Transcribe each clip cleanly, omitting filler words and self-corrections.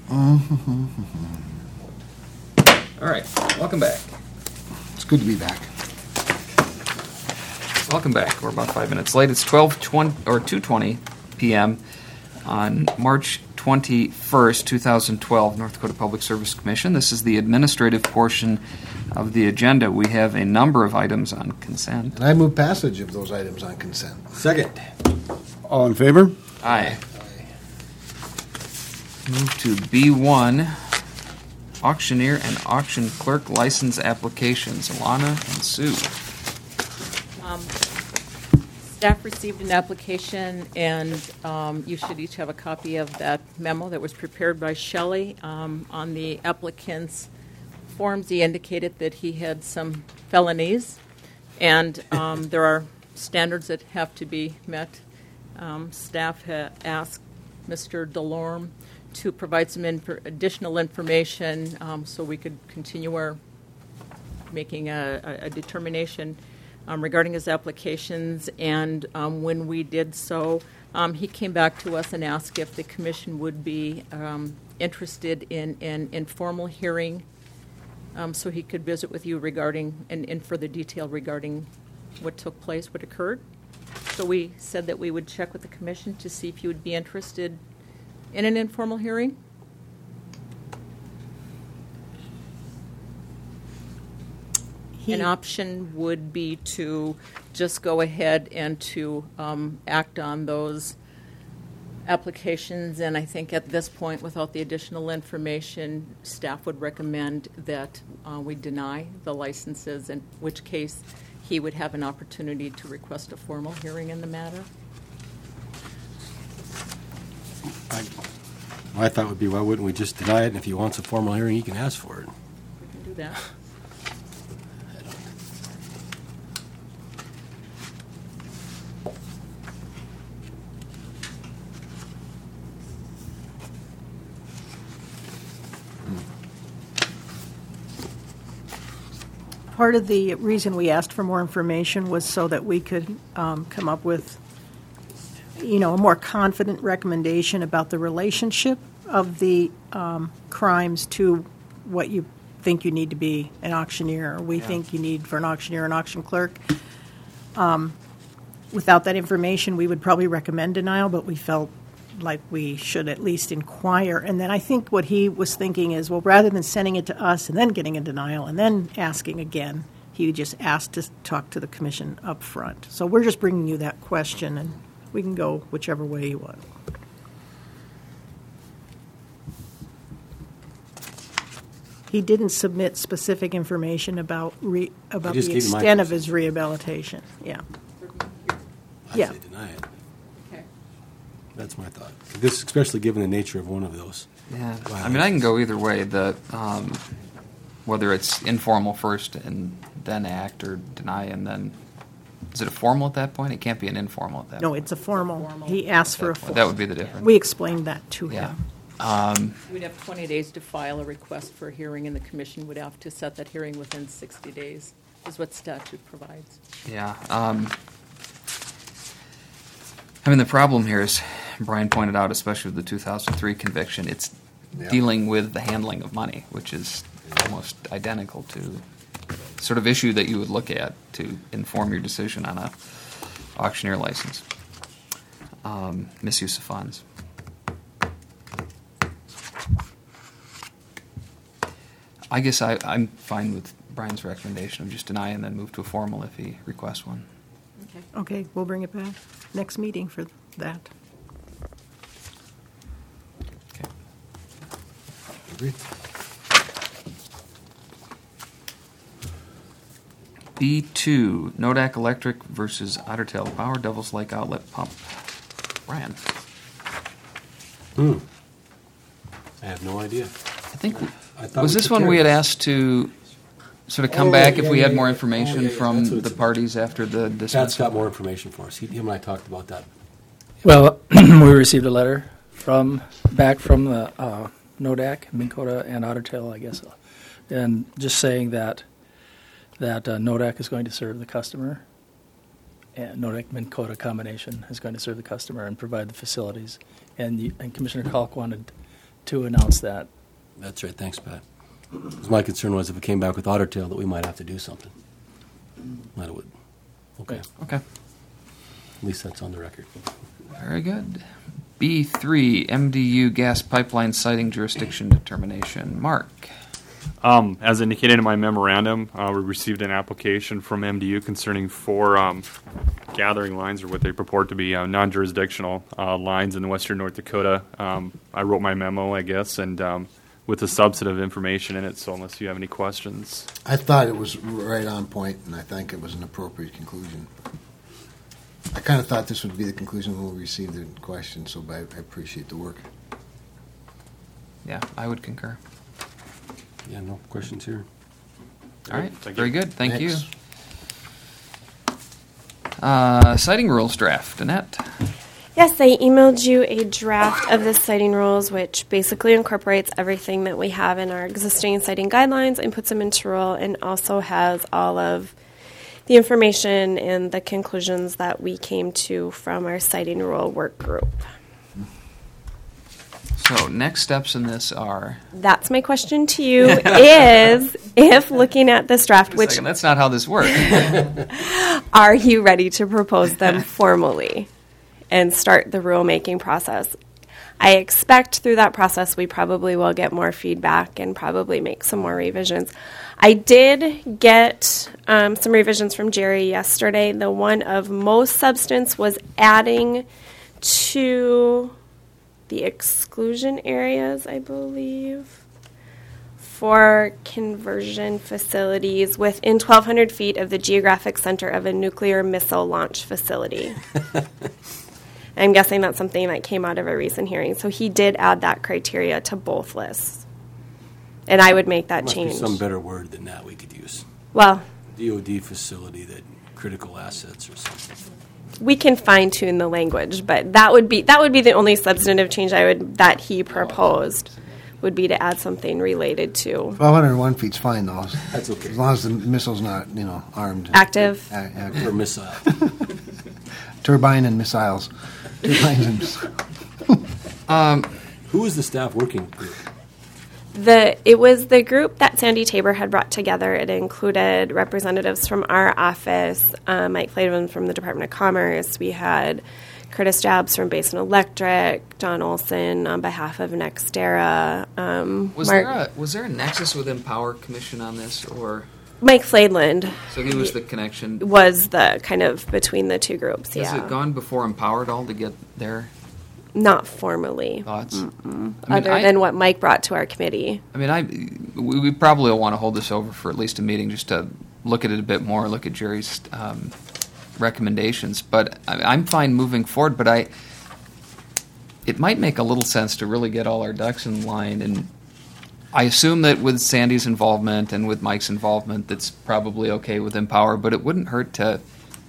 All right, welcome back. It's good to be back. Welcome back. We're about 5 minutes late. It's 2:20 p.m. on March 21st, 2012, North Dakota Public Service Commission. This is the administrative portion of the agenda. We have a number of items on consent. And I move passage of those items on consent. Second. All in favor? Aye. Move to B1, auctioneer and auction clerk license applications. Alana and Sue. Staff received an application, and you should each have a copy of that memo that was prepared by Shelley. On the applicant's forms, he indicated that he had some felonies, and there are standards that have to be met. Staff asked Mr. DeLorme to provide some additional information so we could continue our making a determination regarding his applications, and when we did so, he came back to us and asked if the commission would be interested in an informal hearing so he could visit with you regarding, and in further detail regarding what took place, what occurred. So we said that we would check with the commission to see if you would be interested in an informal hearing. An option would be to just go ahead and to act on those applications, and I think at this point, without the additional information, staff would recommend that we deny the licenses, in which case he would have an opportunity to request a formal hearing in the matter. My thought would be, why wouldn't we just deny it, and if he wants a formal hearing, he can ask for it. We can do that. Part of the reason we asked for more information was so that we could come up with, a more confident recommendation about the relationship of the crimes to what you think you need to be an auctioneer, or we think you need for an auctioneer, an auction clerk. Without that information, we would probably recommend denial, but we felt like we should at least inquire. And then I think what he was thinking is, well, rather than sending it to us and then getting a denial and then asking again, he just asked to talk to the commission up front. So we're just bringing you that question, and we can go whichever way you want. He didn't submit specific information about the extent of his rehabilitation. Yeah. I'd say deny it. That's my thought. This, especially given the nature of one of those. Yeah, I mean, I can go either way. Whether it's informal first and then act, or deny and then, is it a formal at that point? It can't be an informal at that point. No, it's a formal. He asked for a formal. That would be the difference. We explained that to him. We'd have 20 days to file a request for a hearing, and the commission would have to set that hearing within 60 days, is what statute provides. Yeah. I mean, the problem here is, Brian pointed out, especially with the 2003 conviction, it's dealing with the handling of money, which is almost identical to the sort of issue that you would look at to inform your decision on a auctioneer license. Misuse of funds. I guess I'm fine with Brian's recommendation of just deny and then move to a formal if he requests one. Okay, we'll bring it back next meeting for that. Okay. Agreed. B2, Nodak Electric versus Otter Tail Power, Devil's Lake Outlet Pump. Brian. I have no idea. I think, was this one we had asked to sort of come back if we had more information from the parties after the dismissal? Pat's got more information for us. Him and I talked about that. Well, we received a letter back from the NODAC, Minn Kota, and Otter Tail, I guess, and just saying that NODAC is going to serve the customer, and NODAC Minn Kota combination is going to serve the customer and provide the facilities. And Commissioner Kalk wanted to announce that. That's right. Thanks, Pat. 'Cause my concern was if it came back with Otter Tail that we might have to do something. That would. Okay. Okay. At least that's on the record. Very good. B3, MDU gas pipeline siting jurisdiction determination. Mark. As indicated in my memorandum, we received an application from MDU concerning 4 gathering lines, or what they purport to be non-jurisdictional lines in western North Dakota. I wrote my memo, I guess, and with the substantive information in it, so unless you have any questions. I thought it was right on point, and I think it was an appropriate conclusion. I kind of thought this would be the conclusion when we received the question, so I appreciate the work. Yeah, I would concur. Yeah, no questions here. All right, Thank very you. good. Thank Thanks. you. Citing rules draft. Annette. Yes, I emailed you a draft of the citing rules, which basically incorporates everything that we have in our existing citing guidelines and puts them into rule, and also has all of the information and the conclusions that we came to from our citing rule work group. So next steps in this are. That's my question to you, is if looking at this draft, Wait a which second, that's not how this works. are you ready to propose them formally and start the rulemaking process? I expect through that process we probably will get more feedback and probably make some more revisions. I did get some revisions from Jerry yesterday. The one of most substance was adding to the exclusion areas, I believe, for conversion facilities within 1,200 feet of the geographic center of a nuclear missile launch facility. I'm guessing that's something that came out of a recent hearing. So he did add that criteria to both lists. And I would make that Must change. be some better word than that we could use. Well, DOD facility, that critical assets or something. we can fine tune the language, but that would be the only substantive change that he proposed, would be to add something related to 1,201 feet's fine, though. That's okay. As long as the missile's not, armed. active. Active. Or missile. Turbine and missiles. Turbines and missiles. Who is the staff working group? It was the group that Sandy Tabor had brought together. It included representatives from our office, Mike Flademan from the Department of Commerce. We had Curtis Jabs from Basin Electric, Don Olson on behalf of Nextera. Was there a nexus with Empower Commission on this, or Mike Fladeland so he was the connection? was the kind of between the two groups. Has Yeah, it gone before Empower at all to get their not formally, thoughts? other than what Mike brought to our committee. We probably will want to hold this over for at least a meeting just to look at it a bit more, look at Jerry's recommendations. But I'm fine moving forward. But it might make a little sense to really get all our ducks in line. And I assume that with Sandy's involvement and with Mike's involvement, that's probably okay with Empower. But it wouldn't hurt to,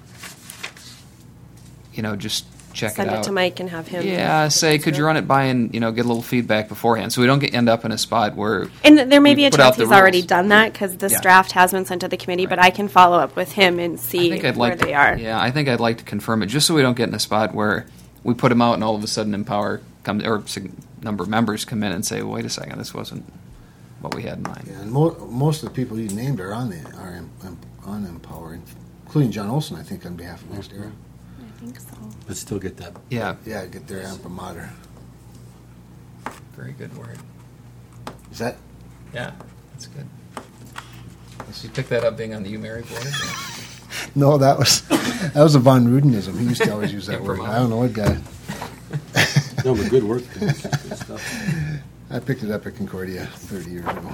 just check Send it out. it to Mike and have him. Yeah, say, could you run it by and get a little feedback beforehand, so we don't end up in a spot where. And there may be a put out chance the he's already rules. done that because this Yeah. draft has been sent to the committee, but I can follow up with him and see where they are. Yeah, I think I'd like to confirm it, just so we don't get in a spot where we put them out and all of a sudden Empower comes, or a number of members come in and say, well, wait a second, this wasn't what we had in mind. Yeah, and most of the people you named are on Empower, including John Olson, I think, on behalf of NextEra. I think so. But still get that. Yeah, Yeah, get their imprimatur. very good word. Is that? Yeah, that's good. You pick that up being on the UMary board? No, that was a Von Rudenism. He used to always use that word. I don't know what guy. No, but good work. Good stuff. I picked it up at Concordia 30 years ago.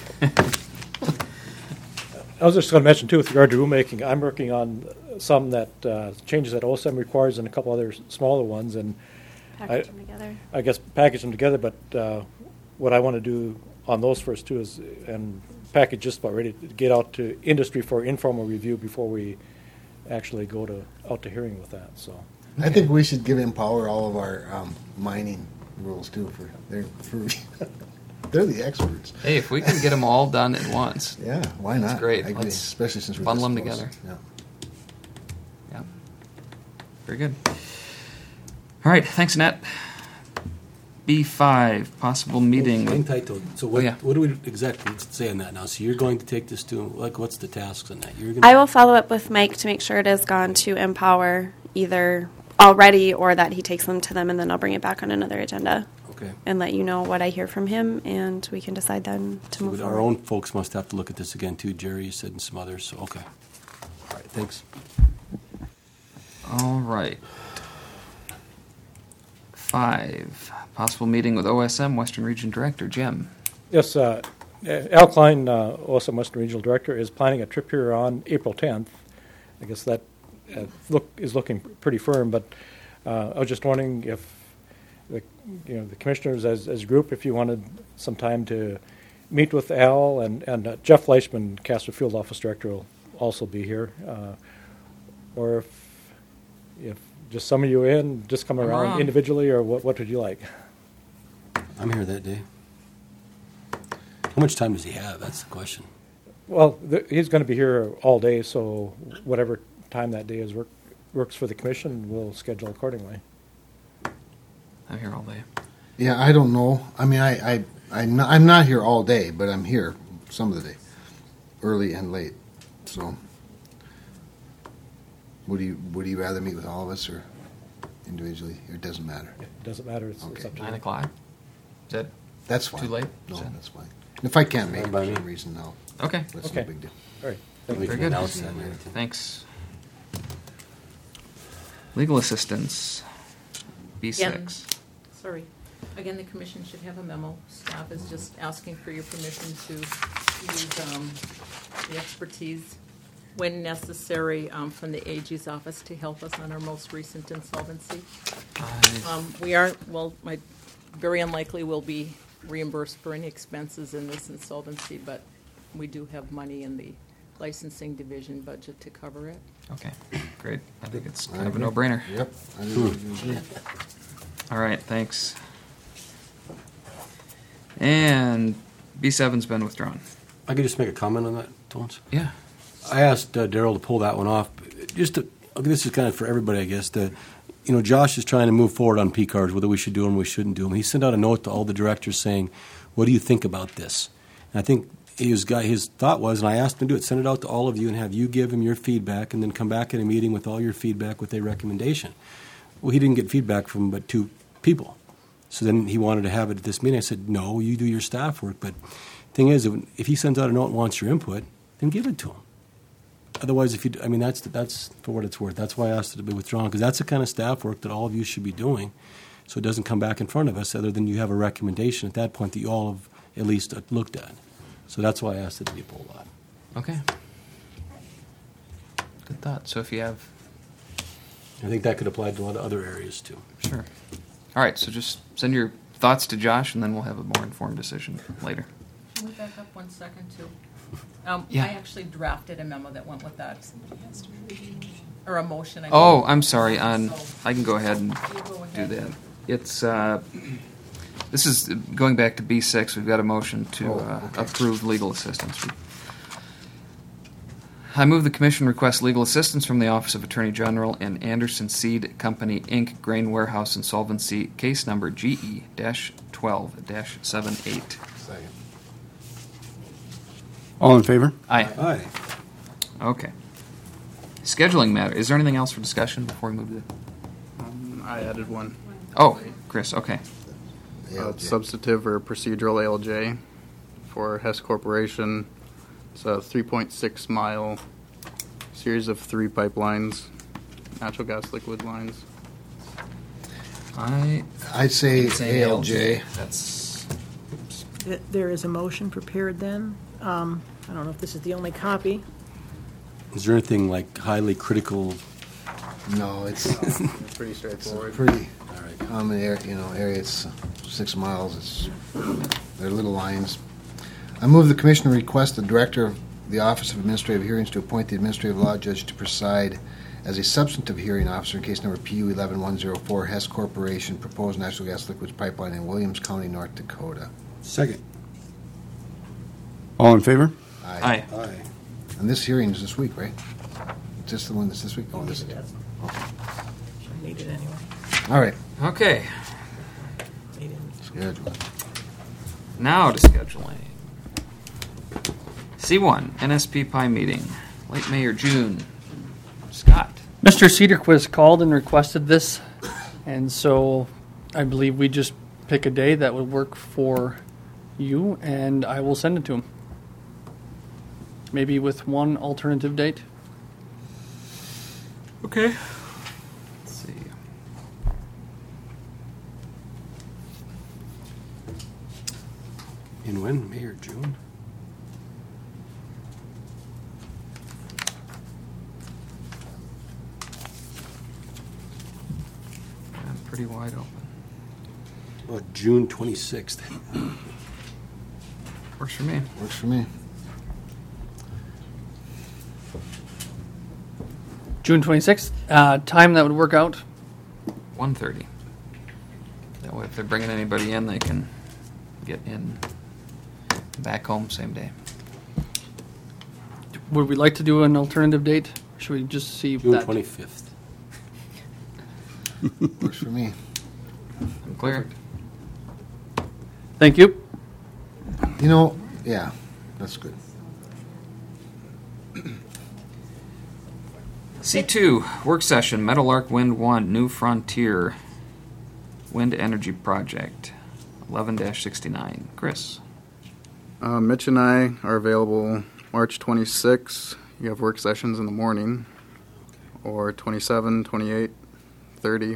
I was just going to mention, too, with regard to rulemaking, I'm working on some that changes that OSEM requires and a couple other smaller ones, and Package them together. I guess package them together, but what I want to do on those first, too, is and package just about ready to get out to industry for informal review before we actually go out to hearing with that. So I think we should give Empower all of our mining rules, too. They're the experts. Hey, if we can get them all done at once. Yeah, why not? That's great. I agree, Let's especially since we're bundle them this close. together. Yeah. Yeah. Very good. All right. Thanks, Annette. B5, possible meeting. Hang with- tight though. So Oh, yeah. what do we exactly say on that now? So you're going to take this to, like, what's the tasks on that? You're going I will follow up with Mike to make sure it has gone to Empower either already or that he takes them to them, and then I'll bring it back on another agenda Okay. and let you know what I hear from him, and we can decide then to move But forward. our own folks must have to look at this again too. Jerry, you said, and some others. So, okay. All right. Thanks. All right. 5, possible meeting with OSM Western Region Director Jim. Yes, Al Klein, OSM Western Regional Director, is planning a trip here on April 10th. I guess that is looking pretty firm, but I was just wondering if the commissioners as a group, if you wanted some time to meet with Al, and Jeff Fleischman, Casper Field Office Director, will also be here, or if just some of you in, just come around around. individually, or what would you like? I'm here that day. How much time does he have? That's the question. Well, he's going to be here all day, so whatever time that day works for the commission, we'll schedule accordingly. I'm here all day. Yeah, I don't know. I mean, I'm not here all day, but I'm here some of the day, early and late. So, would you rather meet with all of us or individually? It doesn't matter. It doesn't matter. It's Okay. up to 9 you. o'clock? Is that That's fine. too late? No, Is that- that's fine. If I can't make it Fine for by some me. reason, no. Okay, That's Okay. no big deal. All right. We very can good. announce that and everything. Thanks. Legal assistance, B6. Sorry. Again, the commission should have a memo. Staff is just asking for your permission to use the expertise when necessary from the AG's office to help us on our most recent insolvency. We aren't, very unlikely we'll be reimbursed for any expenses in this insolvency, but we do have money in the licensing division budget to cover it. Okay, great. I think it's kind I of a agree. no-brainer. Yep. I agree. All right, thanks. And B7's been withdrawn. I could just make a comment on that, Tones. Yeah. I asked Daryl to pull that one off. This is kind of for everybody, I guess. Josh is trying to move forward on P cards, whether we should do them or we shouldn't do them. He sent out a note to all the directors saying, "What do you think about this?" And I think his thought was, and I asked him to do it, send it out to all of you and have you give him your feedback, and then come back at a meeting with all your feedback with a recommendation. Well, he didn't get feedback from but 2 people. So then he wanted to have it at this meeting. I said, no, you do your staff work. But the thing is, if he sends out a note and wants your input, then give it to him. Otherwise, that's for what it's worth. That's why I asked it to be withdrawn, because that's the kind of staff work that all of you should be doing, so it doesn't come back in front of us, other than you have a recommendation at that point that you all have at least looked at. So that's why I asked it to be pulled off. Okay. Good thought. So if you have, I think that could apply to a lot of other areas, too. sure. All right, so just send your thoughts to Josh, and then we'll have a more informed decision later. Can we back up 1 second, too? Yeah. I actually drafted a memo that went with that. Or a motion. I Oh, mean. I'm sorry. So, I can go ahead and you go do ahead. that. It's this is going back to B6. We've got a motion to approve legal assistance. I move the commission request legal assistance from the Office of Attorney General and Anderson Seed Company, Inc., Grain Warehouse Insolvency, case number GE-12-78. Second. All in favor? Aye. Aye. Okay. Scheduling matter. Is there anything else for discussion before we move to? I added one. Oh, Chris. Okay. ALJ. Substantive or procedural ALJ for Hess Corporation. It's a 3.6 mile series of 3 pipelines, natural gas liquid lines. I'd say ALJ. That's There is a motion prepared then. I don't know if this is the only copy. Is there anything like highly critical? No, it's Pretty straightforward. pretty common area. It's 6 miles. They're little lines. I move the commission request the director of the Office of Administrative Hearings to appoint the administrative law judge to preside as a substantive hearing officer in case number PU 11104, Hess Corporation, proposed natural gas liquids pipeline in Williams County, North Dakota. Second. All in favor? aye. Aye. And this hearing is this week, right? Is this the one that's this week? Oh, this is. I need it anyway. All right. Okay. They didn't. Scheduling. Now to scheduling. C1, NSP Pi meeting, late May or June. Scott. Mr. Cedarquist called and requested this, and so I believe we just pick a day that would work for you, and I will send it to him. Maybe with one alternative date. Okay. Let's see. In when? May or June? I'm pretty wide open. June 26th. Works for me. Works for me. June 26th. Time that would work out. 1:30. That way, if they're bringing anybody in, they can get in back home same day. Would we like to do an alternative date? Or should we just see June that? 25th. Works for me. I'm clear. Thank you. You know, yeah, that's good. C2, work session, Meadowlark Wind 1, New Frontier Wind Energy Project, 11-69. Chris. Mitch and I are available March 26. You have work sessions in the morning, or 27, 28, 30.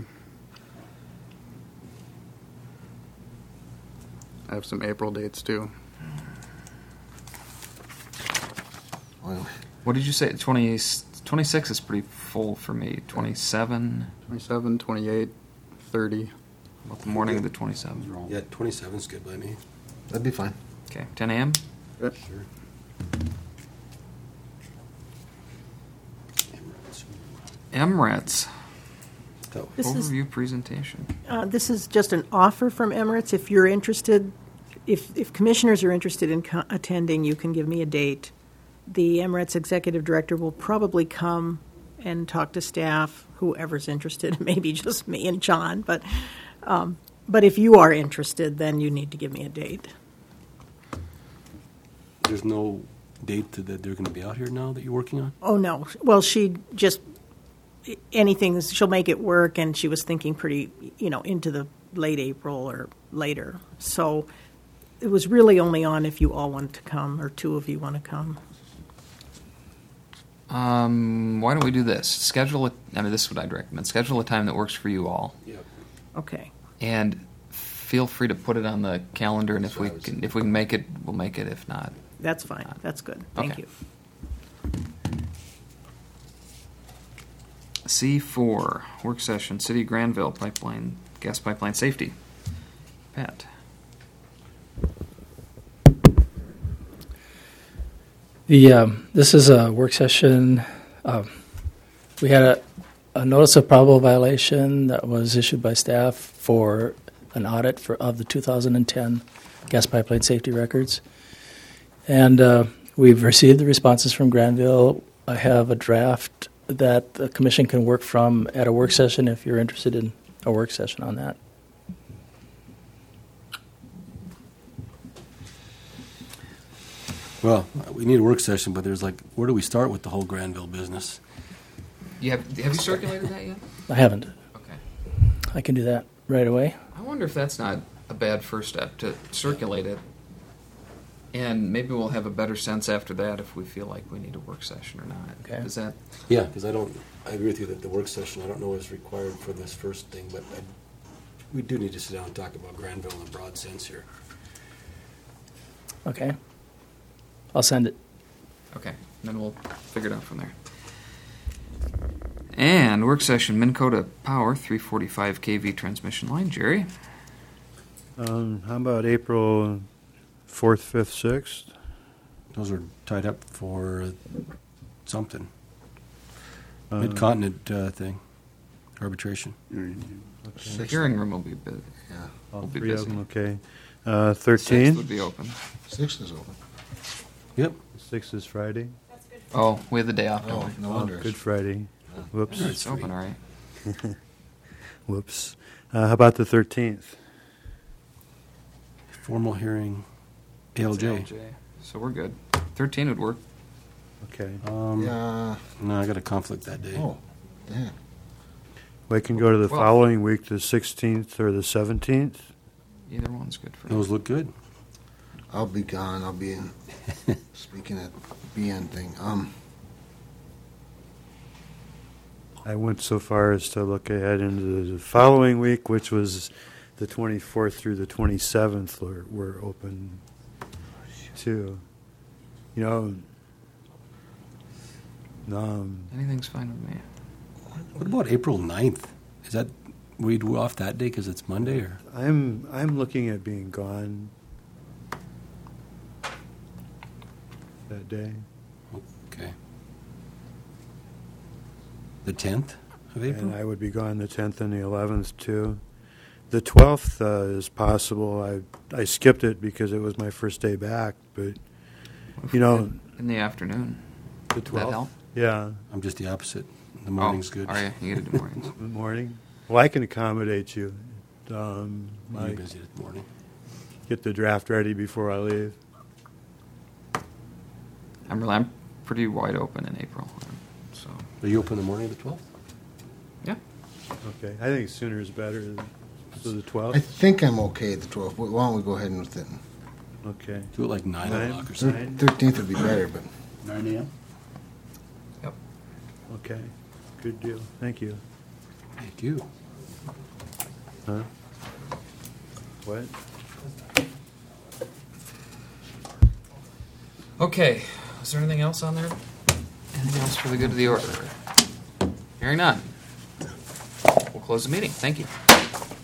I have some April dates too. Well, What did you say? 26 is pretty full for me. 27. 27, 28, 30. About the morning of the 27th. Yeah, 27 is good by me. that'd be fine. Okay, 10 a.m. Yep. Sure. Emirates. This is Overview presentation. This is just an offer from Emirates. If you're interested, if commissioners are interested in attending, you can give me a date. The Emirates executive director will probably come and talk to staff, whoever's interested, maybe just me and John. But if you are interested, then you need to give me a date. There's no date that they're going to be out here now that you're working on? Oh, no. Well, she just, anything, she'll make it work, and she was thinking pretty, into the late April or later. So it was really only on if you all want to come, or two of you want to come. Why don't we do this? Schedule it. I mean, this is what I'd recommend. Schedule a time that works for you all, Yep. Okay. and feel free to put it on the calendar. And if we can make it, we'll make it. If not, That's fine. That's good. Thank Okay. you. C4 work session, City of Granville pipeline, gas pipeline safety. Pat. This is a work session. We had a notice of probable violation that was issued by staff for an audit of the 2010 gas pipeline safety records. And we've received the responses from Granville. I have a draft that the commission can work from at a work session if you're interested in a work session on that. Well, we need a work session, but there's where do we start with the whole Granville business? Have you circulated that yet? I haven't. Okay. I can do that right away. I wonder if that's not a bad first step to circulate it, and maybe we'll have a better sense after that if we feel like we need a work session or not. Okay. Is that? Yeah, because I agree with you that the work session, I don't know is required for this first thing, but we do need to sit down and talk about Granville in a broad sense here. Okay. I'll send it. Okay, then we'll figure it out from there. And work session, Minnesota Power, 345 kV transmission line. Jerry? How about April 4th, 5th, 6th? Those are tied up for something. Mid-continent thing, arbitration. The hearing room will be busy. Yeah. We'll All be three busy. of them, okay. 6th 13th? would be open. 6th is open. Yep. 6th is Friday. Oh, we have the day off, don't Oh, we? no wonder. Good Friday. Whoops. It's open, all right. Whoops. How about the 13th? Formal hearing, ALJ. So we're good. 13 would work. Okay. Yeah. No, I got a conflict that day. Oh, damn. We can go to the Well- following week, the 16th or the 17th. Either one's good for me. Those look good. I'll be gone. I'll be in. Speaking at BN thing. I went so far as to look ahead into the following week, which was the 24th through the 27th were open too. You know, Anything's fine with me. What about April 9th? Is that, we do off that day because it's Monday, or? I'm looking at being gone that day. Okay. The 10th of April? And I would be gone the 10th and the 11th too. The 12th is possible. I skipped it because it was my first day back, but you know, In the afternoon. the Would that 12th. help? Yeah, I'm just the opposite. The morning's Oh, good. Are you? You gotta do mornings. the morning. Well, I can accommodate you. You're I busy this morning. get the draft ready before I leave. I'm pretty wide open in April. So Are you open the morning of the 12th? yeah. Okay, I think sooner is better. So the I 12th. think I'm okay at the 12th. Why don't we go ahead and with it? Okay. Do it like 9 Nine. o'clock or something. 13th would be better, but 9 a.m.? Yep. Okay. Good deal. Thank you. Thank you. Huh? What? Okay. Is there anything else on there? Anything else for the good of the order? Hearing none. We'll close the meeting. Thank you.